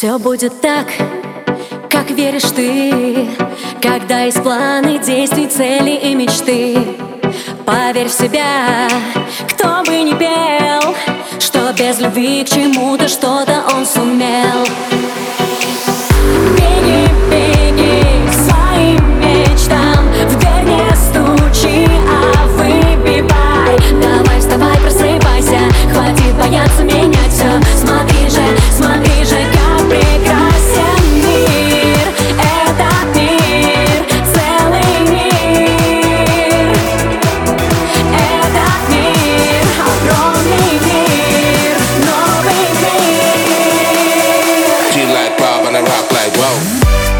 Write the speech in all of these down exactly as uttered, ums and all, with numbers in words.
Все будет так, как веришь ты, когда есть планы действий, цели и мечты. Поверь в себя, кто бы ни пел, что без любви к чему-то что-то он сумел. Беги, беги к своим мечтам, в дверь не стучи, а выбивай. Давай, вставай, просыпайся, хватит бояться менять все. Смотри же, смотри же, как прекрасен мир. Этот мир, целый мир. Этот мир, огромный мир, новый мир. She like pop and I rock like whoa.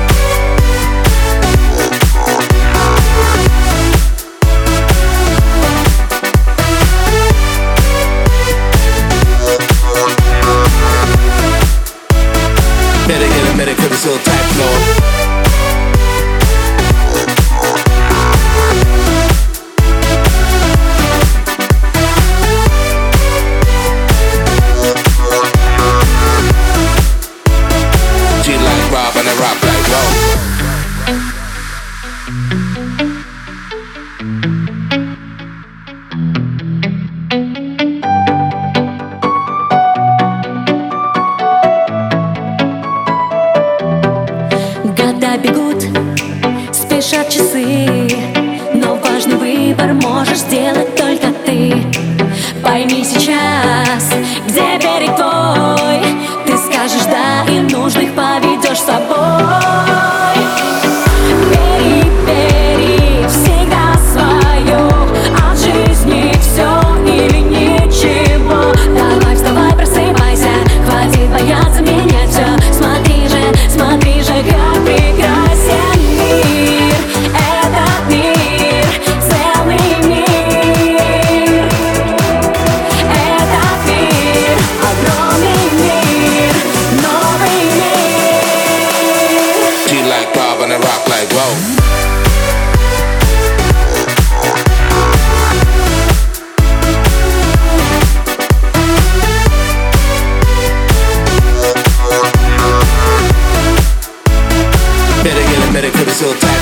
Better get a minute cause it's all tight floor. She like Rob and I rock like whoa. Года бегут, спешат часы, но важный выбор можешь сделать только ты. Пойми сейчас, где берег твой, ты скажешь да и нужных поведешь с собой. Бери, бери всегда свое, от жизни все или ничего. Давай, вставай, просыпайся, хватит бояться менять все. Смотри же, смотри же, как прекрасен мир. Этот мир, целый мир. Этот мир, огромный мир, новый мир. She like Rob and I rock like whoa. Better get a minute cause it's all tight